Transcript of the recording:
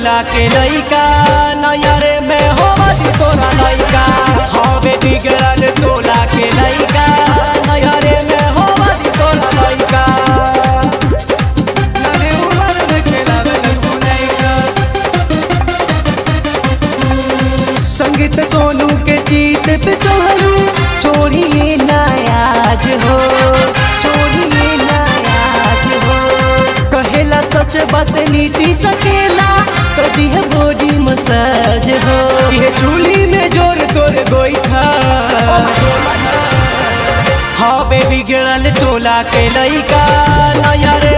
टोला के लइका नयरे में होवत तोरा लइका हवे बिगड़ल टोला के लइका नयरे में होवत तोरा लइका नरे उमर में खेलावे लगू लइका संगीत सोनू के जीत पे चढ़ू छोड़िए नायाज हो छोड़िए नायाज हो कहेला सच बात नीति सकेला कदी है बॉडी मसाज हो ये चूली में जोर तोर गोईठा हाँ बेबी गिरल टोला के लइका नया रे